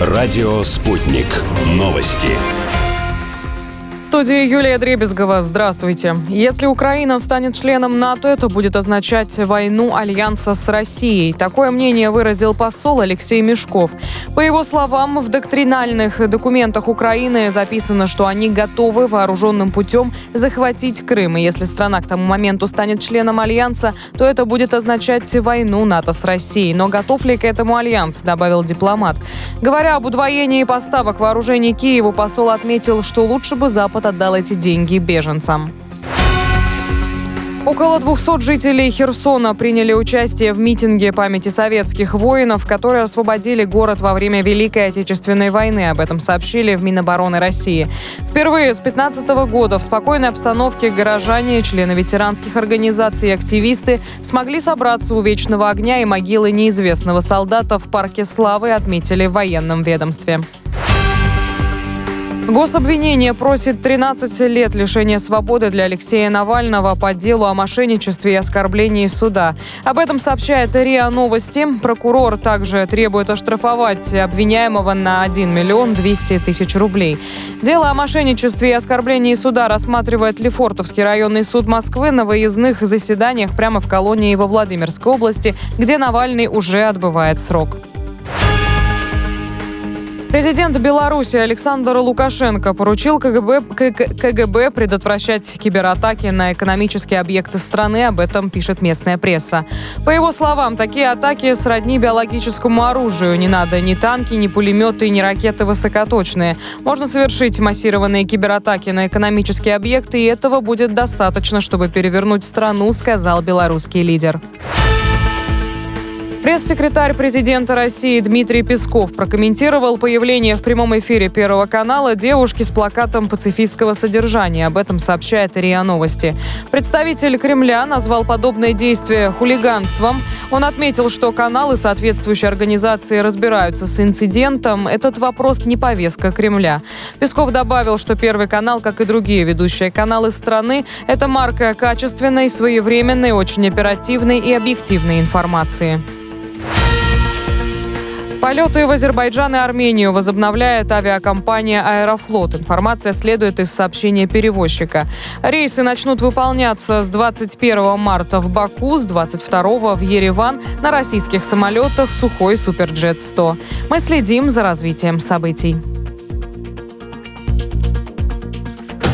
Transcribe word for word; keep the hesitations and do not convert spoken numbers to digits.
Радио «Спутник». Новости. В студии Юлия Дребезгова. Здравствуйте. Если Украина станет членом НАТО, это будет означать войну Альянса с Россией. Такое мнение выразил посол Алексей Мешков. По его словам, в доктринальных документах Украины записано, что они готовы вооруженным путем захватить Крым. И если страна к тому моменту станет членом Альянса, то это будет означать войну НАТО с Россией. Но готов ли к этому Альянс, добавил дипломат. Говоря об удвоении поставок вооружений Киеву, посол отметил, что лучше бы Запад отдал эти деньги беженцам. Около двухсот жителей Херсона приняли участие в митинге памяти советских воинов, которые освободили город во время Великой Отечественной войны. Об этом сообщили в Минобороны России. Впервые с две тысячи пятнадцатого года в спокойной обстановке горожане, члены ветеранских организаций и активисты смогли собраться у Вечного огня и могилы неизвестного солдата в Парке Славы, отметили в военном ведомстве. Гособвинение просит тринадцать лет лишения свободы для Алексея Навального по делу о мошенничестве и оскорблении суда. Об этом сообщает РИА Новости. Прокурор также требует оштрафовать обвиняемого на один миллион двести тысяч рублей. Дело о мошенничестве и оскорблении суда рассматривает Лефортовский районный суд Москвы на выездных заседаниях прямо в колонии во Владимирской области, где Навальный уже отбывает срок. Президент Беларуси Александр Лукашенко поручил КГБ, КГБ предотвращать кибератаки на экономические объекты страны. Об этом пишет местная пресса. По его словам, такие атаки сродни биологическому оружию. Не надо ни танки, ни пулеметы, ни ракеты высокоточные. Можно совершить массированные кибератаки на экономические объекты, и этого будет достаточно, чтобы перевернуть страну, сказал белорусский лидер. Пресс-секретарь президента России Дмитрий Песков прокомментировал появление в прямом эфире Первого канала девушки с плакатом пацифистского содержания. Об этом сообщает РИА Новости. Представитель Кремля назвал подобное действие хулиганством. Он отметил, что каналы соответствующей организации разбираются с инцидентом. Этот вопрос не повестка Кремля. Песков добавил, что Первый канал, как и другие ведущие каналы страны, это марка качественной, своевременной, очень оперативной и объективной информации. Полеты в Азербайджан и Армению возобновляет авиакомпания «Аэрофлот». Информация следует из сообщения перевозчика. Рейсы начнут выполняться с двадцать первого марта в Баку, с двадцать второго в Ереван на российских самолетах Сухой Суперджет сто. Мы следим за развитием событий.